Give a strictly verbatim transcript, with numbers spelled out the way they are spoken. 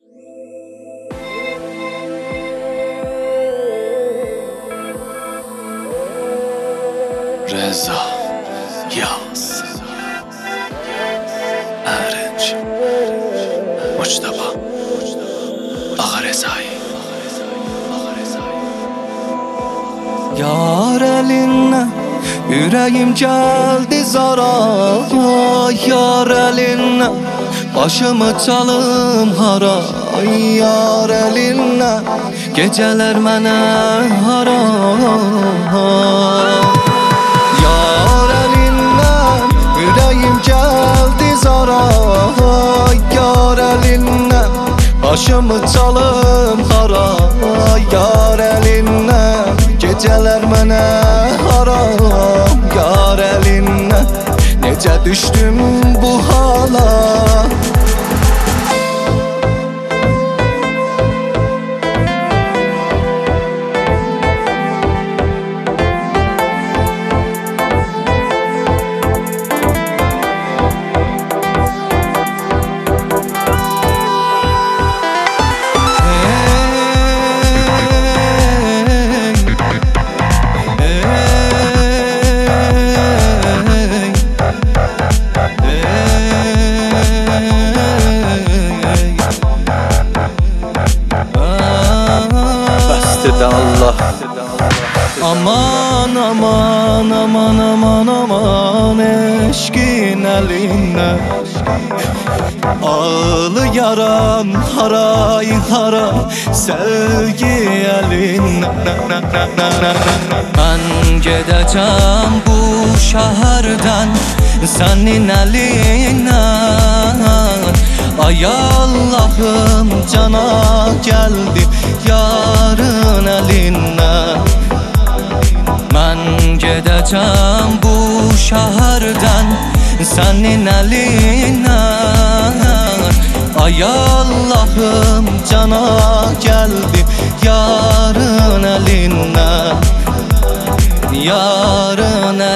Reza Yaz Erinç Muçtaba Ağa Rezai Yar elinle yüreğim geldi zara, yar elinle başımı çalım hara, yar elinle geceler mene haram. Yar elinle yüreğim geldi zara, yar elinle başımı çalım hara, yar elinle geceler mene haram. Yar elinle nece düştüm bu hala. Allah. Aman aman aman aman aman eşkin eline ağlı yaram haray hara sevgi eline. Ben gideceğim bu şehirden senin eline. Ay Allah'ım cana geldim yarın eline. Ben gideceğim bu şehirden senin eline. Ay Allah'ım cana geldim yarın eline, yarın